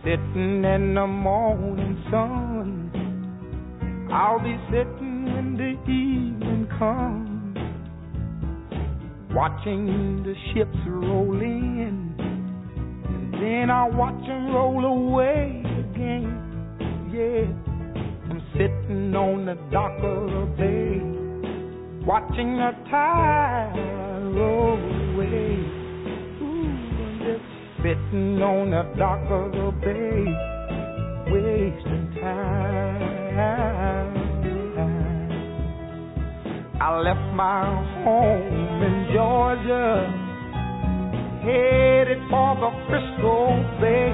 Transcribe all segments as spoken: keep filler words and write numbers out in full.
sitting in the morning sun. I'll be sitting when the evening comes, watching the ships roll in, and then I'll watch them roll away again. Yeah, I'm sitting on the dock of the bay, watching the tide roll away. Ooh, I'm just sitting on the dock of the bay, wasting time. I left my home in Georgia, headed for the Frisco Bay.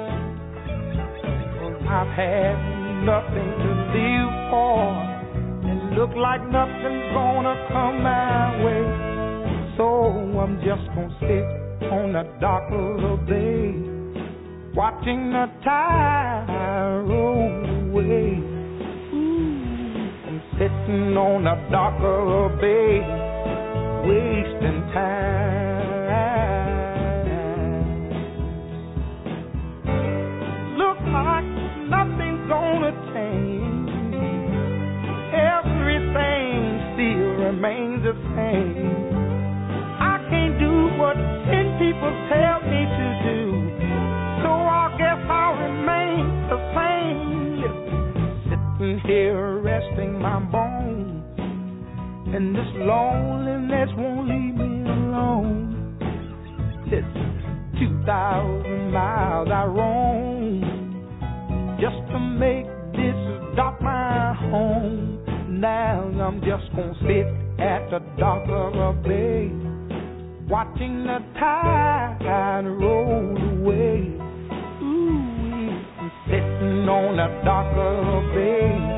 I've had nothing to live for, and look like nothing's gonna come my way. So I'm just gonna sit on the dock of the bay, watching the tide roll away. Ooh, I'm sitting on the dock of the bay, wasting time. Look like nothing's gonna change, everything still remains the same. I can't do what ten people tell me to do, so I guess I'll remain the same. Sitting here resting my bones, and this loneliness won't leave me alone. It's two thousand miles I roam just to make this dock my home. Now I'm just gonna sit at the dock of a bay, watching the tide roll away. Ooh, I'm sitting on the dock of a bay,